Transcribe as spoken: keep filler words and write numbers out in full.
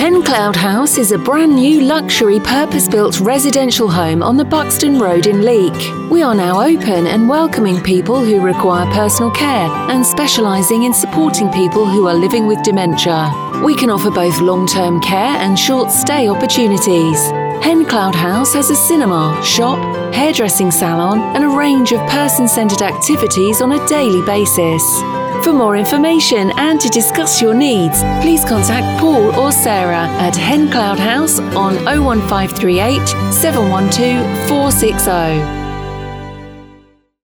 Hen Cloud House is a brand new luxury purpose-built residential home on the Buxton Road in Leek. We are now open and welcoming people who require personal care and specialising in supporting people who are living with dementia. We can offer both long-term care and short-stay opportunities. Hen Cloud House has a cinema, shop, hairdressing salon and a range of person-centred activities on a daily basis. For more information and to discuss your needs, please contact Paul or Sarah at Hen Cloud House on oh one five three eight, seven one two, four six oh.